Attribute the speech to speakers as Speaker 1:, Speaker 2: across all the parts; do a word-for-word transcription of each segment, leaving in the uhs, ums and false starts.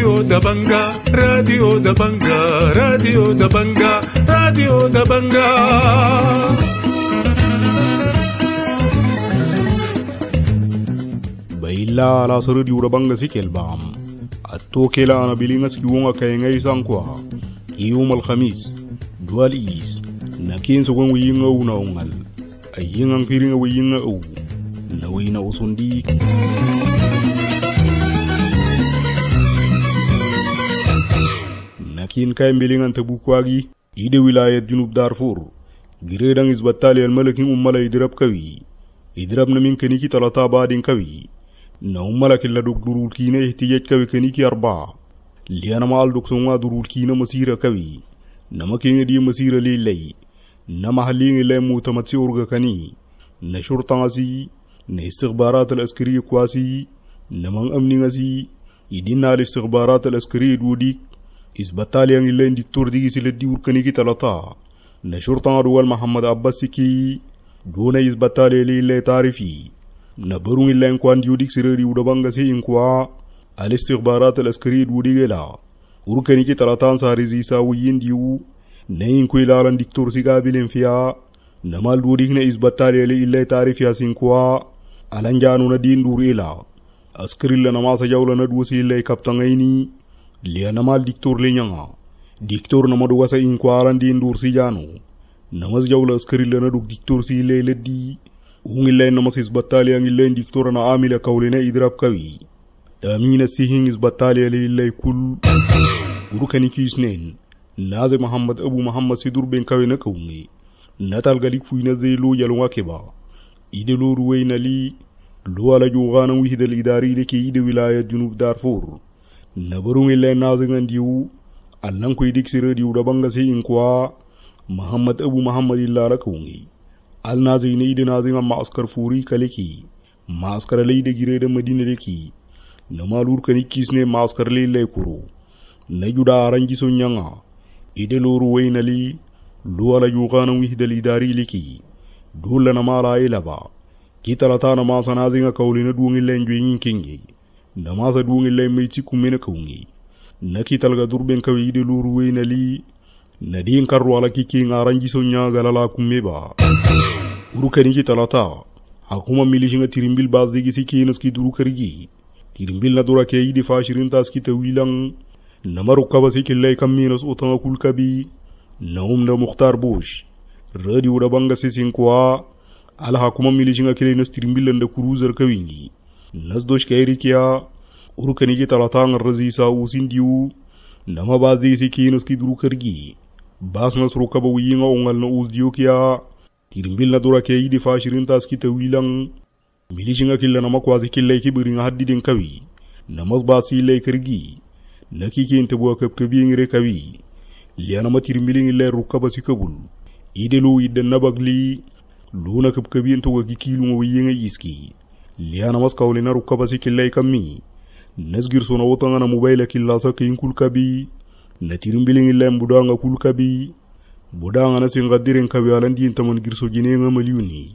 Speaker 1: Radio Dabanga, Radio Dabanga, Radio Dabanga, Radio Dabanga.
Speaker 2: Baila la Radio Dabanga sikelbam. Atokela ana bilingas kiwonga kayengai sankwa. Yom al-Khamis, Dualis, Nakin Sogong Winga Una Ungal, a Yingang Feeling away Yinga O, Nawina Usundi. Nakin Kaim Biling and Tabukwagi, Ide Wilayat Junub Darfur, Giredang is Battalion Malaking Umala Idrab Kavi, Idrab Namin Kaniki Talata Badin Kavi, Naumalakilla Durul Kine Tijet Kavi Kaniki Arba. Lianamal Duxonga Durulkina Masira Kavi, Namaking di Masira Lilay, Namahaling Lem Mutamatsurga Kani, Nashurtangasi, Nesirbarat al Askari Kwasi, Namang Amningasi, Idina Lisirbarat al Askari Dudik, is Battalion Ilen Dictordi Siledi Urkaniki Talata, Nashurtang Rual Muhammad Abbasiki, Duna is Battalion Lile Tarifi, Naburung Ilen Kwan Dudik Siri Udabangasi Inkwa. الاستخبارات العسكرية وديجلا وركنيكي تلاتان ساريزي ساويين ديو نين كويلاران دكتور سيقابلين فيها نمال دوديكنا إزبطالي لي إلا تعرف ياسين كوا ألانجانو ندين دور إلا أسكري لنما سجاولا ندوسي إلا كابتنغيني لي نمال دكتور لنيانا دكتور نمدوسا إنكواران دين دور سيجانو نماز جاولا أسكري لندوك دكتور سي إلا لدي وهم إلا نماس إزبطالي إلا دكتور نعامل كولنا إدراب كوي Amina Sihin is Battalion Lay Kul Urukaniki Snain Nazi Muhammad Abu Muhammad Sidur Ben Kawinakaumi Natal Galik Fuina de Lu Yalwakeba Idelu Ruwainali Luala Jugana Wihidal Idari Leki Ide Wilaya Junub Darfur Naburung Ila Nazing and you Alanko Dixira Udabanga saying Kwa Muhammad Abu Muhammad Illa Rakungi Al Nazi Nade Nazing a Maskar Furi Kaleki Maskar Lady Gireda Medina Leki Namalur Kanikisne Maskarli Lekuru Najuda Aranjiso Nyanga Ideluru Wainali Luala Yugana Wihidali Dari Liki Dula Namala Elaba Kitalatana Masanazing a Kaulina doing Lenguin Kingi Namasa doing Lemiti Kuminakungi Nakitalga Durben Kavideluru Wainali Nadine Karwala Kiking Aranjiso Nyaga Lala Kumeba Urukaniki Talata Hakuma Milishinga Tirimbil Bazigi Sikinuski Durukarigi Tirimbil na dura ke idi fashirin taskita wilang namaru kabasi killay kaminas utanga kulkabi naum na Mukhtar Bush radi uda banga sisin kwa ala hakuma milishinga kile nas tirimbil na cruiser kawingi nas dosh kairi kia urukani ki talatang razi sa usindiu nama bazi sikinus ki duru kargi bas nas rukaba winga ongal na uzdiu kia tirimbil na dura ke idi fashirin taskita wilang Milishinga killa nama kwazi killa kibirin haddidin kawi namas basi lay kirgi nakiki intabuwa kapkabi ngire kawi liana matir milin illa rukaba sikabul idelu idda nabagli luna kapkabi intawa kikilu ngwiyenga iski liana mas kawlina rukaba sikilla kammi nasgir sona wotanga na mobile killa sa kin kulkabi natir milin illa mbudanga kulkabi budanga na singadiren kawi alandi intaman girso jinenga maliyuni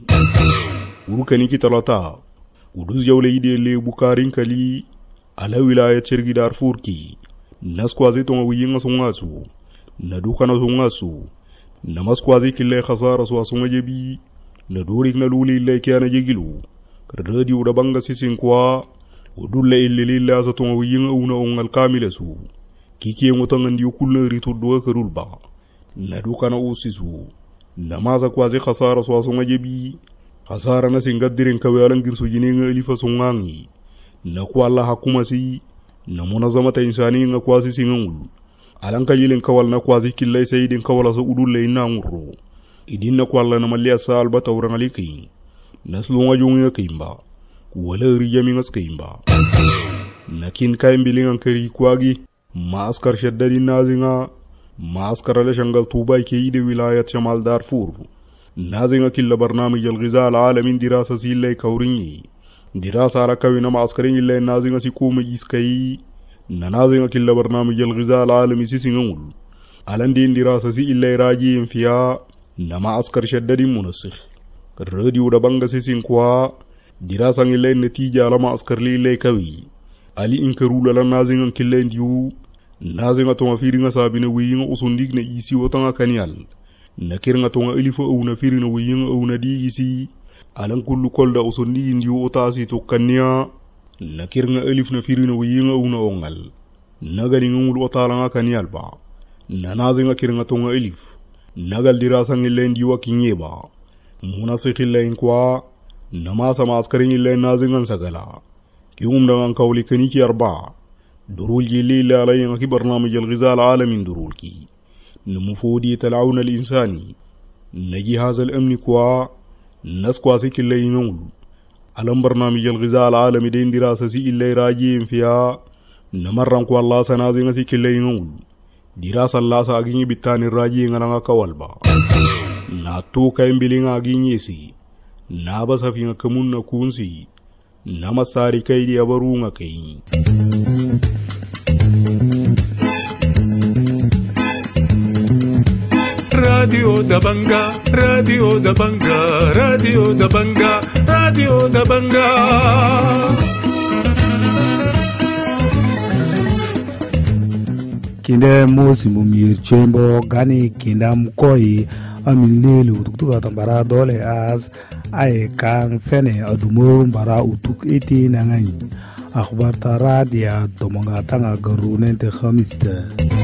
Speaker 2: Urukaniki Talata Uduz Yawle Ide Le Bukarin Kali Ala Wilaya Chergi Darfur Ki Naskwazi Tonga Wiyinga Songasu Nadukana Songasu Namaskwazi Kile Khasara Swa Songajebi Nadurik Naluli Le Kiana Jegilu Radi Udabanga Sisinkwa Udule Ilila Zatonga Wiyinga Una Ongal Kamilesu Kiki Mutangandi Ukule Ritu Dua Karulba Nadukana Usisu Namaza Kwazi Khasara Swa Songajebi Hasara na singadirin kawalan girsu jininga ilifa sungangi na kwa Allah hakuma si na munazamata insani nga kwasi singangul alanka yilin kawal na kwasi killay sayidin kawala sa udulle ina ngurro idin na kwa Allah na malia sa albata urangaliki naslunga junga kimba wala rijami ngas kimba nakin kaimbilingan kari kwagi maaskar shaddadi nazinga maaskar ala shangal tuba ke ide wilayat shamal Darfur نازنga killa barnaamij al-ghizaa al-alamin dirasa sille kawrinyi dirasa rakawina maaskarin illa nazinga sikuma iskai nazinga killa barnaamij al-ghizaa al-alami sisingul alandi dirasa si illa raji fiya nama askar shaddadi munasikh radio da banga sisin kwa dirasa illa natija alama askar li illa kawi ali inkarula la nazinga kille ndiu nazinga tonga firinga sabina wiyinga usundik na isi wotanga kanial nakirnga tonga ilifo au na firina wiyinga au na digisi alan kullu kolda usundi ndiu otasi to kanya nakirnga elif na firina wiyinga au na ongal nagali ngul otala kanial ba nanazinga kirnga tonga elif nagal dirasa ngile ndiu kinyeba munasikilla inkwa namasa maskarin illa nazingan sagala كيوم دعان كولي كنيكي أربعة درول جيلي اللي علينا كي برنامج الغذاء العالمي درول كي نمفودي تلعون الإنساني نجي هذا الأمن كوا ناس كواسيك اللي ينول على برنامج الغذاء العالمي دين دراسة سي اللي راجين فيها نمرن كوا الله سنازين سيك اللي ينول دراسة الله ساقيني بالتاني راجين غنغا كوالبا ناتو كاين بلين آقيني سي نابا سفين كمون نكون سي Namasari kai di abarunga kai.
Speaker 1: Radio da Banga, Radio da Banga, Radio da Banga, Radio da Banga.
Speaker 3: Kinde mosi mumir chembo gani kinda mkoi amilelu tuktuka tambara dole as ay kan fene adumur bara utuk iti nangai akhbar ta radia tomonga tanga garunen te khamista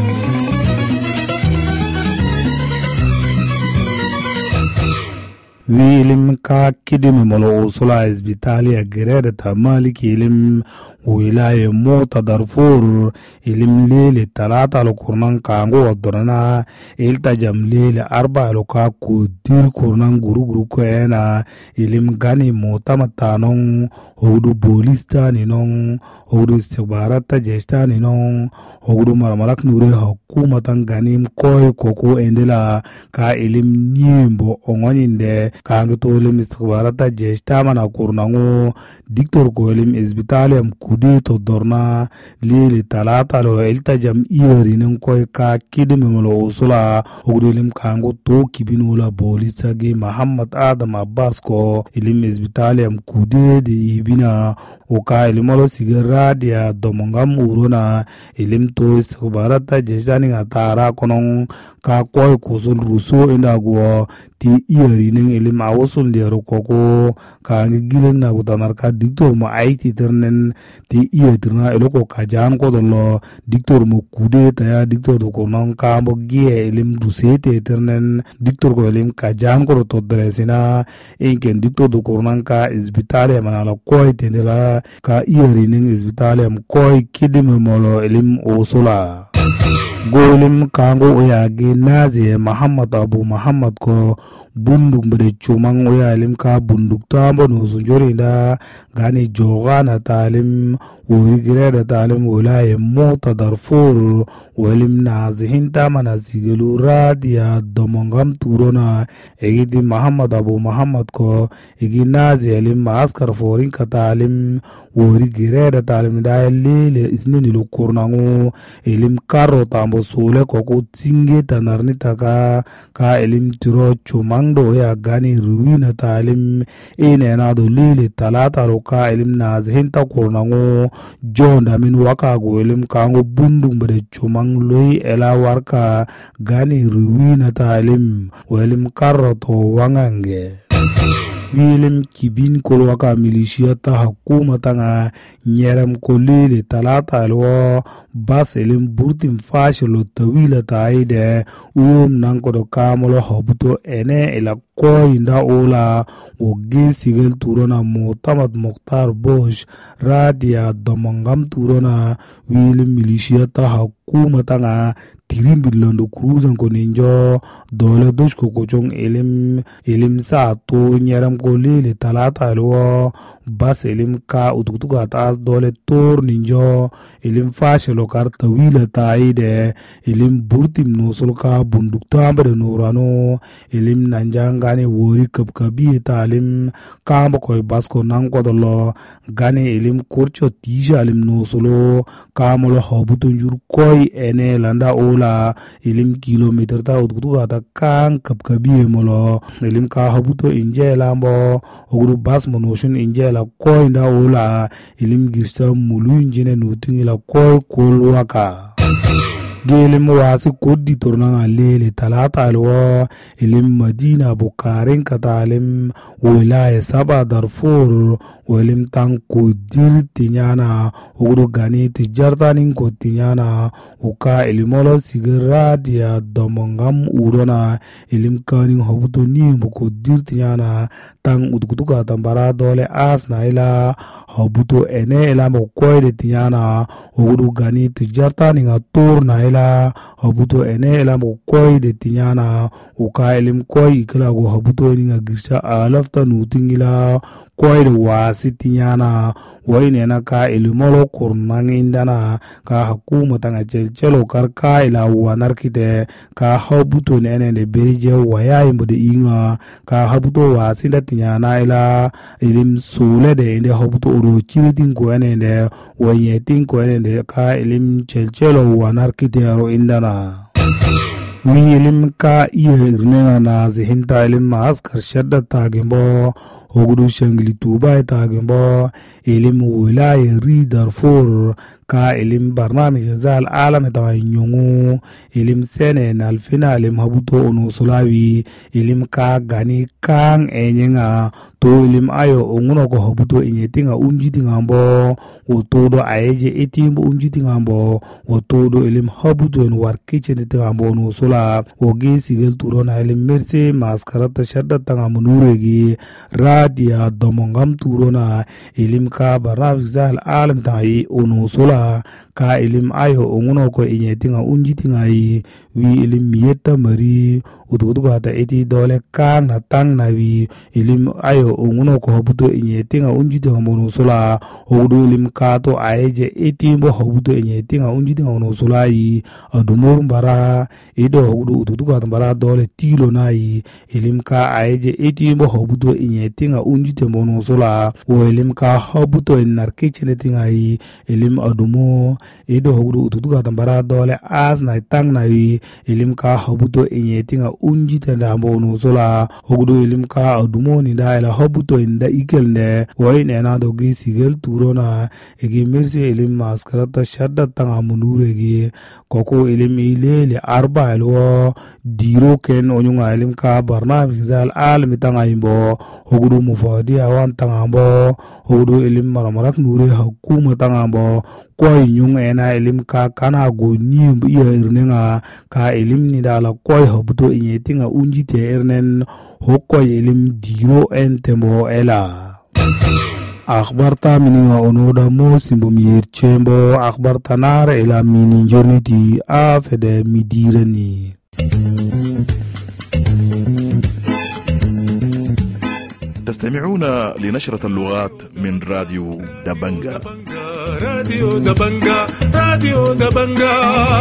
Speaker 3: wilim ka kidim molo usula isbitalia gereda ta malik ilim wilaye mota darfur ilim lele talata lo kurnan kango wadorana ilta jam lele arba lo ka kudir kurnan guru guru ko ena ilim gani mota matanon hodu bolistani non hodu istibarata jestani non hodu marmalak nure hukumatan ganim koy koko endela ka ilim nyembo ongoninde kango to ilim istibarata jestama na kurnango diktor ko ilim isbitaliam kude to dorna lele talata lo ilta jam iyari nen koy ka kidime molo usula hodu ilim kango to kibinola bolista ge Muhammad Adam Abbas ko ilim isbitaliam kude de bina oka ilimolo sigara dia domongam urona ilim to istibarata jeshani ngatara konong ka koy kusul ruso indago ti iyari nen ilim awosul de rokoko ka ngileng na gutanar ka diktor mo aiti ternen ti iyatirna eloko ka jan ko dollo diktor mo kude ta ya diktor do konong ka mo gie ilim rusete ternen diktor ko ilim ka jan ko to dresina inken diktor do konong ka isbitale manala koy tendela ka iyari nen isbitale am koy kidime molo ilim osula golim kango oyagi nazi Muhammad Abu Muhammad ko bunduk bade chumang oya ilim ka bunduk tambo no sunjori da gani jogana talim wuri gireda talim walaye mota darfur walim nazihin tamana sigelu radia domongam turona egidi Muhammad Abu Muhammad ko egi nazi ilim askar forin ka talim wuri gireda talim da lele isnini lo kurnango ilim karo tambo sole ko ko tinge tanarni taka ka ilim tiro chumangdo ya gani ruwina talim ine na do lele talata ro ka ilim nazihin ta kurnango jonda min waka go ilim kango bundung bade chumang loy ela warka gani ruwina talim welim karo to wangange wilim kibin kol waka milishia ta hakuma tanga nyerem kolele talata alwo bas elim burtim fashilo tawila taide um nanko do kamolo hobuto ene ela koinda ola woge sigel turona motamad Mukhtar Bosch radia domangam turona wilim milishia ta hakuma tanga tirim bilondo cruzan ko ninjo dole dos ko kochong elim elim sa to nyaram ko lele talata alwo bas elim ka utuktuka tas dole tor ninjo elim fashe lokar tawila taide elim burtim no solka bundukta ambe no rano elim nanjangane wori kapkabi talim kambo ko bas ko nan ko dolo gane elim korcho tija elim no solo kamolo hobuto njur koy ene landa ola elim kilometer ta utuktuka ta kan kapkabi molo elim ka hobuto inje lambo bo oguru bas monoshun injela ko inda ola ilim girsta mulu injene nutin ila ko kolwaka gelim wasi koddi tornanga lele talata alwa ilim madina bukarin katalim wilaya saba darfur welim tang ko dir tinyana oguru gani tijartanin ko tinyana uka ilimolo sigara dia domongam urona ilim kani hobuto ni ko dir tinyana tang udkutuka tambara dole asna ila hobuto ene ila mo koide tinyana oguru gani tijartanin atur na ila hobuto ene ila mo koide tinyana uka ilim koi ikala go hobuto ni ngagisha alafta nutingila koy de wasi tinyana wayne na ka ilimolo kurnangindana ka hakuma tanga chelchelo karka ila wanarkite ka habuto nene de berije waya imbode inga ka habuto wasi da tinyana ila ilim sole de inde habuto oro chiritin ko ene de wayetin ko ene de ka ilim chelchelo wanarkite ro indana wi ilim ka iya irnena na zihinta ilim maaskar shadda tagimbo oguru shangli tuba tagimbo ilim wilaya ri darfur ka ilim barnamij zal alam ta nyungu ilim sene nalfina ilim habuto ono sulawi ilim ka gani kang enyenga to ilim ayo onguno ko habuto inyetinga unjitinga mbo otodo ayeje etimbo unjitinga mbo otodo ilim habuto en warkiche tinga mbo ono sula oge sigel turona ilim merse maskarata shadda tanga munuregi radia domongam turona ilim ka barnamij zal alam ta ono sula ka ilim ayo onguno ko inyetinga unjitinga yi wi ilim miyeta mari ututuga ta eti dole ka na tang na wi ilim ayo onguno ko hobuto inyetinga unjitinga mono sula ogudo ilim ka to ayeje eti mbo hobuto inyetinga unjitinga mono sula yi adumur mbara edo ogudo ututuga mbara dole tilo na yi ilim ka ayeje eti mbo hobuto inyetinga unjitinga mono sula wo ilim ka hobuto inarkichene tinga yi ilim adumo edo ogudo ututuga mbara dole as na tang na wi ilim ka hobuto inyetinga unjita da mbono sola ogudo ilim ka adumo ni da ila hobuto inda ikel ne woy ne na dogi sigel turona egi merse ilim maskarata shadda tanga munure gi koko ilim ilele arba elwo diro ken onyunga ilim ka barnamij zal almi tanga imbo ogudo mufadi awan tanga mbo ogudo ilim maramarak nure hakuma tanga mbo koy nyung ena ilim ka kana go nyim iya irnenga ka ilim ni dala koy hobuto inyetinga unjite ernen hokoy ilim diro entembo ela akhbarta mininga onoda mo simbo mir chembo akhbarta nar ela minin jorniti afede midirani
Speaker 4: تستمعون لنشرة اللغات من راديو دبنجا
Speaker 1: راديو دبنجا راديو دبنجا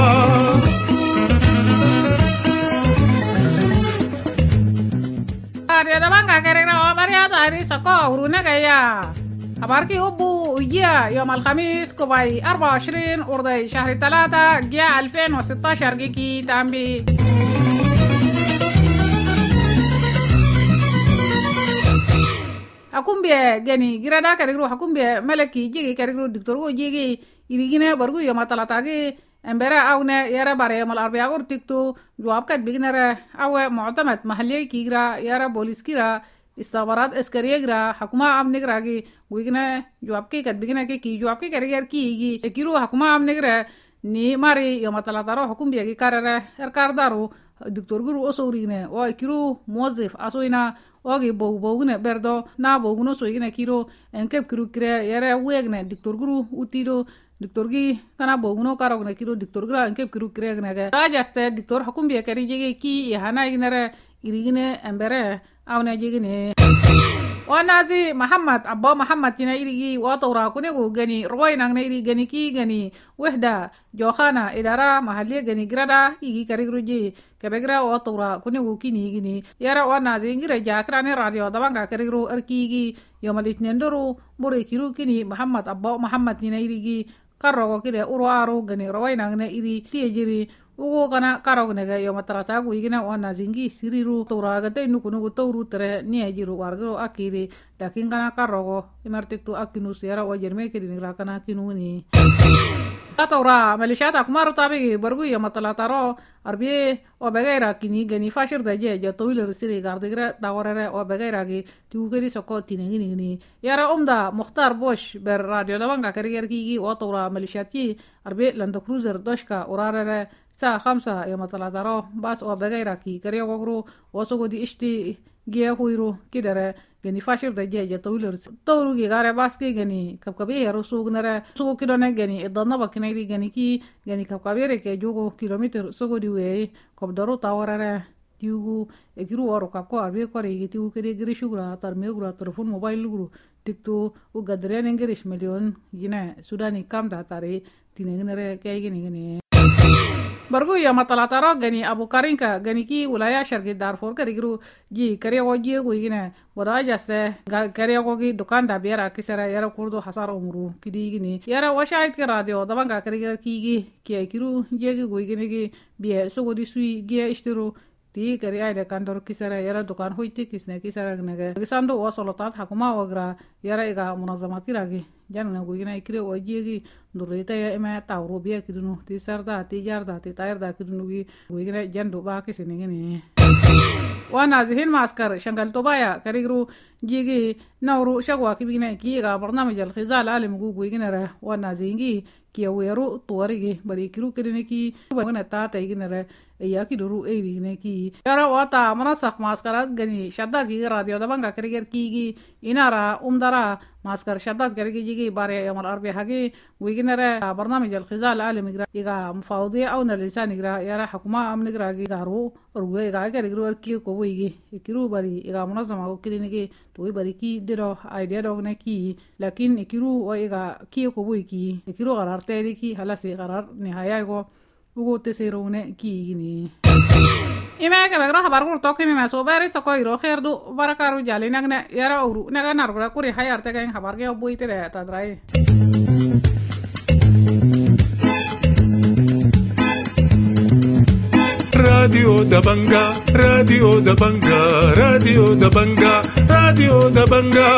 Speaker 5: راديو دبنجا كرينا ومريا تاري سكو ورونك يا أباركي أبو ويا يوم الخميس كوباي أربعة وعشرين أرضي شهر ثلاثة جاء ألفين وستة عشر جيكي تامبي hakumbie geni girada karigro hakumbie meleki jigi karigro diktorgo jigi irigine bargu yoma talatagi embera awne yara bare mal arbiya gor tikto jawab kat bignere awe mu'tamad mahalli kigra yara bolis kira istabarat askariya gra hakuma amne gragi guigne jawab ke kat bigne ke ki jawab ke kariger ki gi ekiro hakuma amne gra ni mari yoma talataro hakumbie gi karare er kardaru diktor guru osorine o ekiro muwazzif asoina ogi bogu bogne berdo na boguno soigine kiro enkep kiro kre yere wegne diktor guru utido diktor gi kana boguno karogne kiro diktor gra enkep kiro kregne ge rajaste diktor hakumbi kari jege ki hana ignere irigine embere awne jegine wanazi Muhammad Abba Muhammad tina irigi watora kunego gani roy nangne iri gani ki gani wehda jokhana idara mahalli gani grada igi karigruji kebegra watora kunego kini gini yara wanazi ngira jakrane radio dabanga karigru arkigi yomalit nendoro bore kiru kini Muhammad Abba Muhammad tina irigi karrogo kide uro aro gani roy nangne iri tiejiri ugo kana karog nega yo matarata gu igina wana zingi siriru toraga te nuku nuku toru tere ni ajiru wargo akiri dakin kana karogo imartik tu akinu siara wajerme ke dingra kana kinu ni atora malishata kumaru tabi bargu yo matalataro arbi obagaira kini gani fashir daje je towil siri gardigra dawrere obagaira gi tugeri soko tinengini ni yara umda mukhtar bosh ber radio dabanga kariger ki otora malishati arbi land cruiser doshka urarere sa khamsa yo matalataro bas obagaira ki kariyo gogru osogo di ishti giya huiru kidare gani fashir daje je towil towru gi gare baski gani kapkabe yaro sugnare sugo kidone gani edonna baknai gani ki gani kapkabere ke jogo kilometer sogo diwe kobdaro tawarare tiugu ekiru waro kapko arbe kore gi tiugu kede grishugura tarmegura telefon mobile guru tikto u gadre nengerish million yina sudani kamda tare tinenere kay gini gini bargu ya matalataro gani abu karinka gani ki wilaya shargi darfur karigiru ji kariyago ji go yine boda jaste kariyago gi dukan da biara kisara yara kurdo hasar umru kidi gini yara washait ki radio dabanga karigar ki gi ki kiru ji go yine gi biye so go disui gi ishtiru ti kariya de kandor kisara yara dukan hoiti kisne kisara gnege gisando wasolotat hakuma wagra yara ega munazamati ragi janna go yine kire oji gi durita ya ema tawro biya kidunu ti sarda ti jarda ti tayarda kidunu gi wigina jandu ba kisini ngini wana zihin maskar shangal tobaya karigru jigi nawru shagwa kibigina ki ga barnamij al khizal alim gu wigina ra wana zingi ki weru tuwarigi bari kiru kidini ki wana ta ta igina ra ya kiduru e igina ki yara wata manasak maskarat gani shadda gi radio dabanga kariger ki gi inara umdara maskar shaddat karigi jigi bare yamal arbi hagi ويجينا برنامج الخزال العالم يقرا يقا مفاوضيه او لسان يقرا يرا حكومه امن يقرا يقارو روغي يقا يقرا كي كو ويجي يكرو بري يقا منظمه كلينيكي توي بري كي ديرو ايديا دوغنكي لكن يكرو ويقا كي كو ويجي يكرو قرار تيريكي خلاص قرار نهايه كو وغو تسيرونه كي ني ima ke bagro habar gur toke mi maso bare so ko iro kherdu barakaru jali nagne yara uru naga nargura kuri hayar te gain habar ge obuite re tadrai
Speaker 1: Radio Dabanga, Radio Dabanga, Radio Dabanga, Radio Dabanga.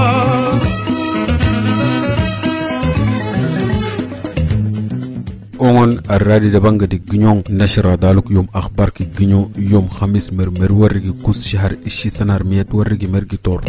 Speaker 6: اون الرادي دبانغ دي غنيون نشر دالك يوم اخبار كي غنيو يوم خميس مرمر ورغي كوس شهر اشي سنار ميت ورغي مرغي تور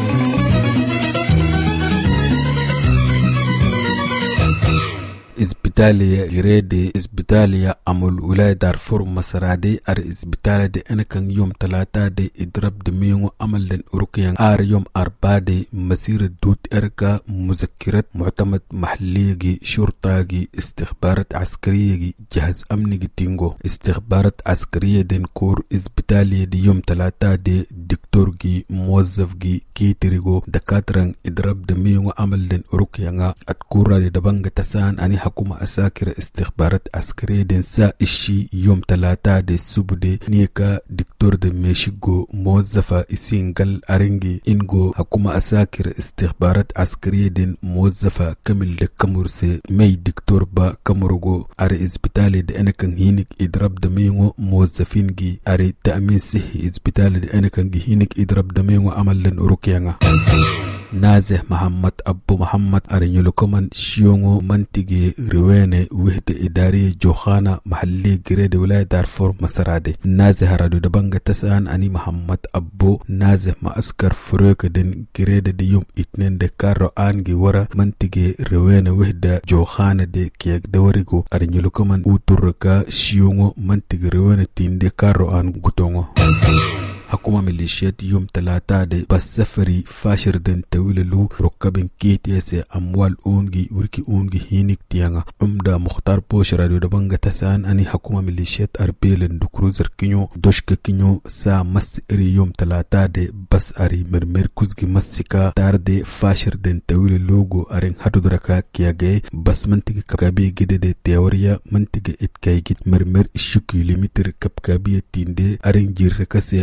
Speaker 6: إسبيتاليا جريدي إسبيتاليا أمول ولاية دارفور مسرادي أر إسبيتاليا دي أنا كان يوم تلاتة دي إدراب دميونو أمل لن أروكيان آر يوم أربعة دي مسير دوت إركا مذكرات معتمد محلية شرطة استخبارات عسكرية جهاز أمني تينغو استخبارات عسكرية دين كور إسبيتاليا دي يوم تلاتة دي دكتور جي موظف جي كيتريغو دكاتران إدراب دميونو أمل لن أروكيان أتكورا دي دبانغ تسان أني حكومة أساكر استخبارات عسكرية دين سا إشي يوم تلاتة دي سوبدي نيكا دكتور دي ميشيغو موظفة إسينغال أرنجي إنغو حكومة أساكر استخبارات عسكرية دين موظفة كامل دي كامورسي مي دكتور با كامورغو أري إسبيتالي دي أنا كان هينك إدراب دميغو موظفين جي أري تأمين سيحي إسبيتالي دي أنا كان هينك إدراب دميغو عمل لن أروكيانا نازه محمد أبو محمد أرنيلو كمان شيونغو منتيجي روينة وحدة إدارية جوخانا محلي جريد ولاية دارفور مسرادي نازه رادو دبانغ تسان أني محمد أبو نازه ما أسكر فروك دين جريد دي يوم اتنين دي كارو آنجي ورا منتيجي روينة وحدة جوخانا دي كيك دوريكو أرنيلو كمان وطرقا شيونغو منتيجي روينة تين دي كارو آن غتونغو حكومة ميليشيات يوم تلاتة دي بس سفري فاشر دين تويللو ركبين كيتيسي أموال أونجي وركي أونجي هينيك تيانا عمدا مختار بوش راديو دبانغ تسان أني حكومة ميليشيات أربيلن دو كروزر كينيو دوشك كينيو سا مس إري يوم تلاتة دي بس أري مرمير كوزغي مسيكا تار دي فاشر دين تويللوغو أرين هدو دركا كياغي بس منتيجي كبكابي جدي دي تيوريا منتيجي اتكايجي مرمير الشوكي ليمتر كبكابي تين دي أرين جير ركاسي أموال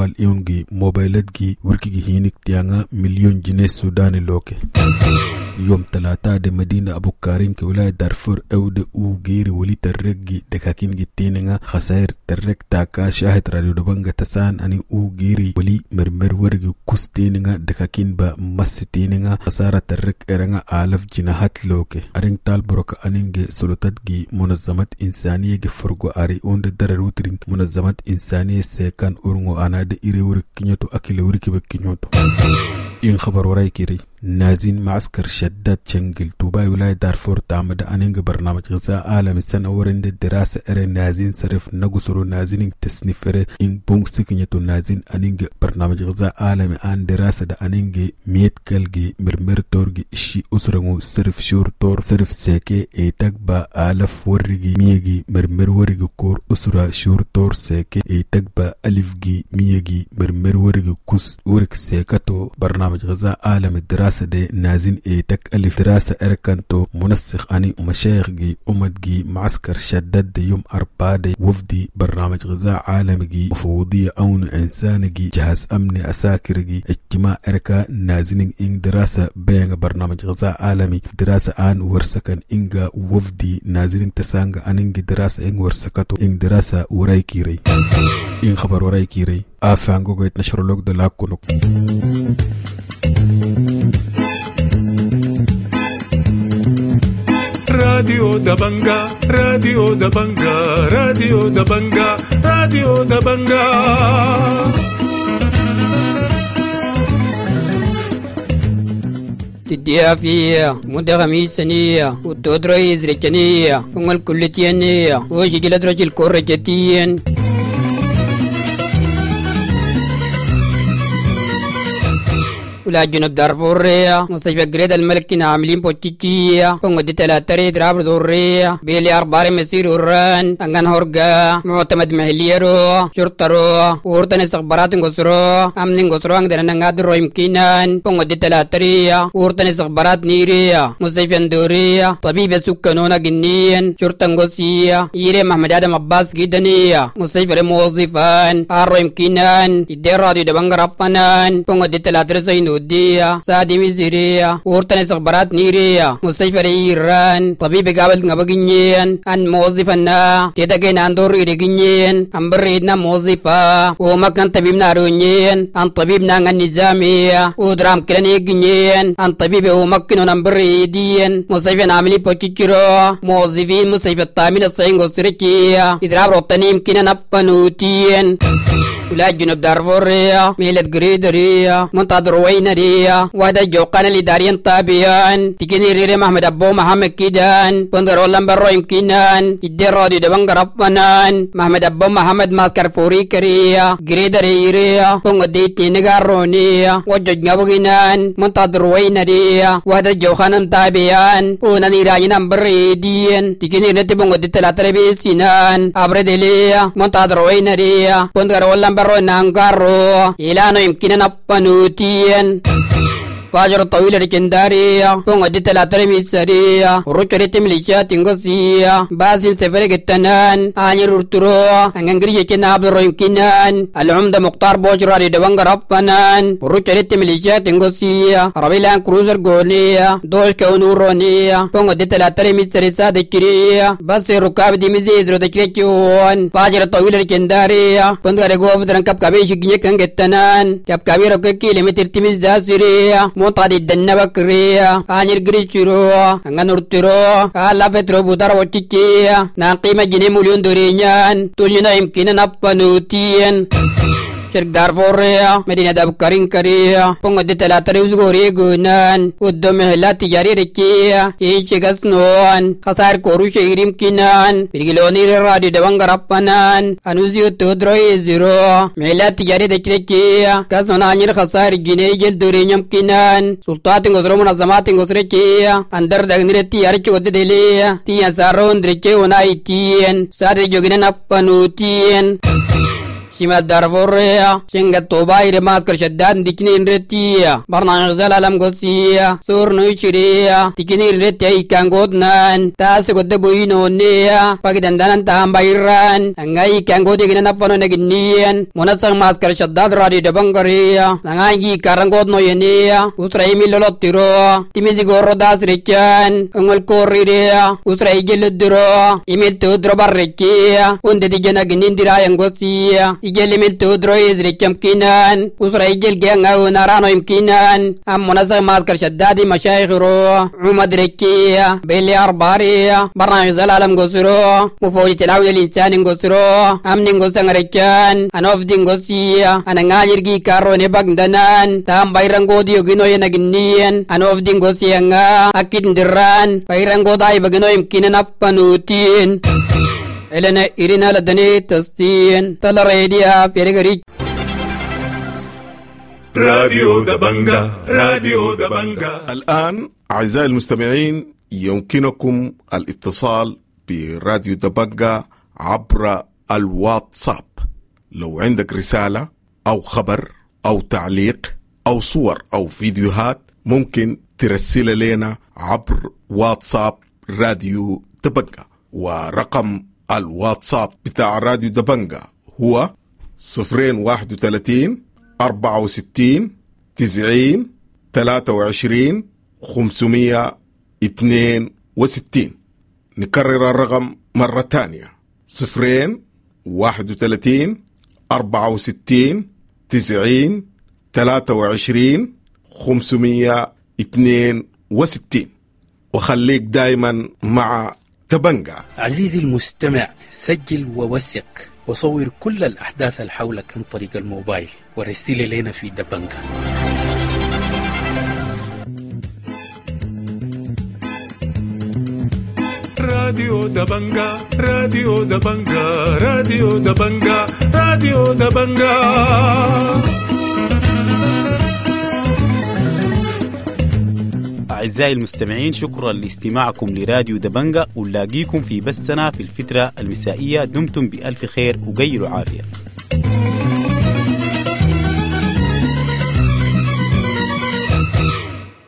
Speaker 6: amwal iungi mobiletgi wurkigi hinik tianga milyon jine sudani loke. يوم ثلاثة de مدينة أبو كارين كولاية دارفور أو de أو غيري ولي ترقي دكاكين جتينينا خسائر ترق تاكا شاهد راديو دبنغا تسان أني أو غيري ولي مرمر ورقي كستينينا دكاكين با مسيتينينا خسارة ترق إرنغا آلف جناحات لوكي أرين تال بروك أنينجي سلطات جي منظمات إنسانية جي فرقو آري أوند دراروترين منظمات إنسانية سيكان أورنغو أنا دي إيري ورق كنيوتو أكيل ورقي بكنيوتو. إن خبر وراي كيري نازين معسكر شداد شنجل توباي ولاية دارفور تعمد أنينج برنامج غزاء عالم السنة ورند الدراسة إري نازين صرف نقصرو نازين تسنيف إري إن بونك سكنيتو نازين أنينج برنامج غزاء عالم آن دراسة دا أنينج ميت كالجي مرمر تورجي إشي أسرمو صرف شور تور صرف سيكي إيتاك با آلف ورقي ميجي مرمر ورقي كور أسرا شور تور سيكي إيتاك با ألف جي ميجي مرمر ورقي كوس ورق سيكاتو برنامج غزاء عالم الدراسة de نازين ايتك الف دراسة اركانتو منسخ اني ومشايخ جي امد جي معسكر شدد دي يوم اربعة دي وفدي برنامج غذاء عالمي جي مفوضية اون انسان جي جهاز امني اساكر جي اجتماع اركا نازين ان دراسة بين برنامج غذاء عالمي دراسة ان ورسكن انجا وفدي نازين تسانغ ان دراسة ان ورسكتو ان دراسة وراي كيري ان خبر وراي كيري افانغو جيت نشر لوك دلاكونو
Speaker 1: راديو دبنجا راديو دبنجا راديو دبنجا راديو دبنجا
Speaker 7: تديها فيها مدة خميس سنية وتدري زريكنية ونقل كل تيانية وشي جلد رجل كورة جتين ولا جنوب دارفور ريا مستشفى جريد الملكين عاملين بوتشيكية فنقد تلاتري دراب دورية بيلي أربار مسير وران أنغان هورغا معتمد محليرو شرطرو ورطن استخبارات نغسرو أمن نغسرو أنغدر نغادر يمكنان فنقد تلاتري ورطن استخبارات نيريا مستشفى ندورية طبيب سكانونا جنين شرطة نغسية إيري محمد آدم عباس جدنية مستشفى الموظفان أرو يمكنان إدير راديو دبنغ رفنان فنقد تلاتري سينو ودية سادي مزيرية ورطن استخبارات نيرية مستشفى إيران طبيب قابل نبغينين أن موظفنا تدقين أن دور إيرجينين أن بريدنا موظفة ومكان طبيب نارونين أن طبيبنا النظامية ودرام كلانيجينين أن طبيب ومكن أن بريدين مستشفى نعملي بوتشيرو موظفين مستشفى التامين الصين غسركية إدراب ربطاني يمكن نفنوتين ولا جنوب دارفور ريا ميلة جريد ريا منتظر وين ريا وهذا جوقان الإداريين طابيان تكيني ريري محمد أبو محمد كيدان بندر ولن برو يمكنان يدير راديو دبنغ ربنان محمد أبو محمد ماسكر فوري كريا جريد ريا بنغ ديتني نغارونيا وجج نبغينان منتظر وين ريا وهذا جوقان طابيان ونني راينا بريدين تكيني ريتي بنغ دي تلاتر بيسينان أبرد ليا منتظر وين ريا بندر ولن برو نانغارو إلانو يمكن نفنوتين فاجر طويل الكندارية فوق دي تلاتر ميسارية وروشوري تمليشات تنغسية باسل سفرق التنان آني رورترو انغنغرية كنا عبدالرو يمكنان العمدة مختار بوشراري دوانغ ربنان وروشوري تمليشات تنغسية ربيلان كروزر غولية دوش كونورونية فوق دي تلاتر ميساري سادكرية بس ركاب دي مزيز رو دكريكيون فاجر طويل الكندارية فندغر غوف درنكب كابيش جنيه كنغتنان كاب كابيرو كيلي متر تميز داسيرية موطادي الدنة بكرية آنير قريشيرو أنغا نورتيرو آلا فترو بودار وچيكية نان قيمة جنيه مليون دورينيان تولينا يمكن نبانوتين شرق دارفور ريا مدينة دابكارين كريا بونغ دي تلاتري وزغوري غونان ودو محلات تجاري ركيا ينشي غسنوان خسائر كورو شهيريم كنان برغلوني راديو دوانغ ربنان انوزيو تودروي زيرو محلات تجاري دكريكيا كاسون آنير خسائر جيني جل دورينيم كنان سلطات غزرو منظمات غزركيا اندر دغنير تياري چود دليا تيان سارون دركي ونايتين سادي جوغنان افنوتين شمال دارفوريا شنغت توباير ماسكر شدان ديكنين رتيا برنامج زلالم غوسيا سور نوشريا ديكنين رتيا كان غودنان تاس غد بوينو نيا باغدان دان تام بايران انغاي كان غودي كنا نفنو نغنيان منسق ماسكر شداد رادي دبنغريا نغاي كارنغود نو ينيا usrai milolot tiro timisi gorro das rekan ngol korriya usrai geludro imil tudro barrekia unde digena ginindira yangosia igel imil tudro izrekam kinan usrai gel genga unarano imkinan am munazza maskar shaddadi mashaykhro umad rekia beli arbariya barnamij zalalam gosro mufoji tilawi al-insan gosro amnin gosang rekan anofdi gosia anangajirgi karo ne bagdanan tam bayrango dio gino yenaginian anof dingo sianga akid ndiran bayrango dai bagino imkinan apanutin elena irina ladani tastin tala radio perigari
Speaker 1: راديو دبنجا راديو دبنجا.
Speaker 4: الآن أعزائي المستمعين يمكنكم الاتصال براديو دبنجا عبر الواتساب. لو عندك رسالة أو خبر أو تعليق أو صور أو فيديوهات ممكن ترسل لنا عبر واتساب راديو دبنجا. ورقم الواتساب بتاع راديو دبنجا هو صفرين واحد وثلاثين أربعة وستين تسعين ثلاثة وعشرين خمسمية اثنين وستين. نكرر الرقم مرة تانية صفرين واحد وثلاثين أربعة وستين تسعين ثلاثة وعشرين خمسمية اثنين وستين. وخليك دايما مع دبنجا.
Speaker 8: عزيزي المستمع، سجل ووثق وصور كل الأحداث اللي حولك عن طريق الموبايل ورسل لنا في دبنجا.
Speaker 1: راديو دبنجا راديو دبنجا راديو دبنجا راديو دبنجا.
Speaker 9: أعزائي المستمعين، شكرا لاستماعكم لراديو دبنجا، ونلاقيكم في بثنا في الفترة المسائية. دمتم بألف خير وقيلوا عافية.